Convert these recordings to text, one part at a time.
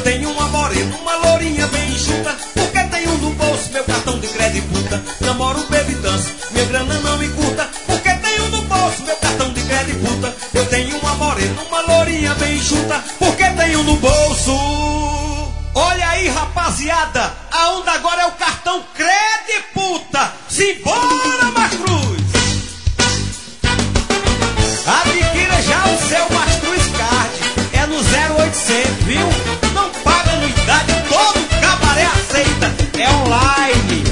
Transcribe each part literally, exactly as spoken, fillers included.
tenho uma morena, uma lourinha bem enxuta, porque tenho no bolso meu cartão de crédito puta. Namoro, bebo e danço, minha grana não me curta, porque tenho no bolso meu cartão de crédito puta. Eu tenho uma morena, uma lourinha bem enxuta, porque tenho no bolso. Olha aí, rapaziada, a onda agora é o cartão crédito puta. Simbora, Mastruz! Adquira já o seu Mastruz Card. É no zero oitocentos, viu? Não paga anuidade, todo cabaré aceita. É online.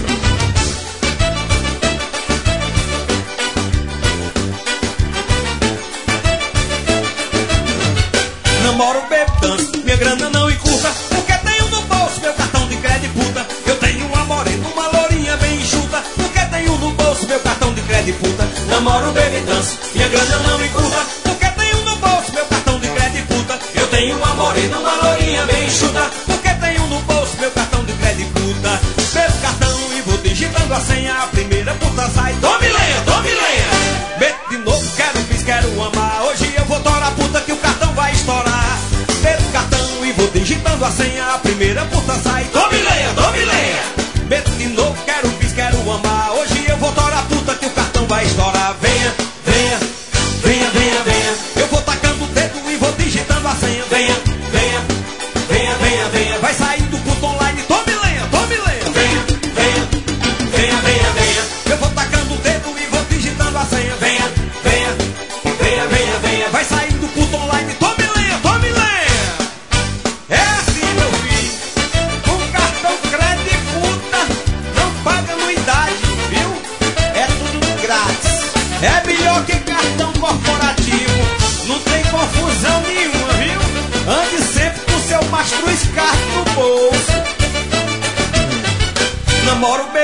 Namoro, bebo, danço, minha grana não encurta, porque tenho no bolso meu cartão de crédito puta. Eu tenho uma morena, uma lourinha bem enxuta, porque tenho no bolso meu cartão de crédito puta. Namoro, bebo e danço, minha grana não encurta, porque tenho no bolso meu cartão de crédito puta. Eu tenho uma morena, uma lourinha bem enxuta, porque tenho no bolso meu cartão de crédito puta. Pego o cartão e vou digitando a senha, a primeira puta sai, tome lenha, tome lenha. Meto de novo, quero bis, quero amar, hoje eu vou torar puta que o cartão vai estourar. Pego o cartão e vou digitando a senha, a primeira puta sai, tome lenha, tome lenha. Meto de novo, quero bis, quero amar, hoje eu vou torar puta que o cartão vai estourar. Venha, venha, venha, venha, venha, eu vou tacando o dedo e vou digitando a senha. Venha, venha, venha, venha, venha, vai sair do puto online, tome lenha, tome lenha. Venha, venha, venha, venha, venha, eu vou tacando o dedo e vou digitando a senha. Venha, venha, venha, venha, venha, vai sair do puto online, tome lenha, tome lenha. É assim, meu filho, com cartão crédito puta, não paga anuidade, viu? É tudo grátis. É melhor que cartão corporativo, não tem confusão nenhuma, viu? Ande sempre com seu Mastruz Card no bolso. Namoro,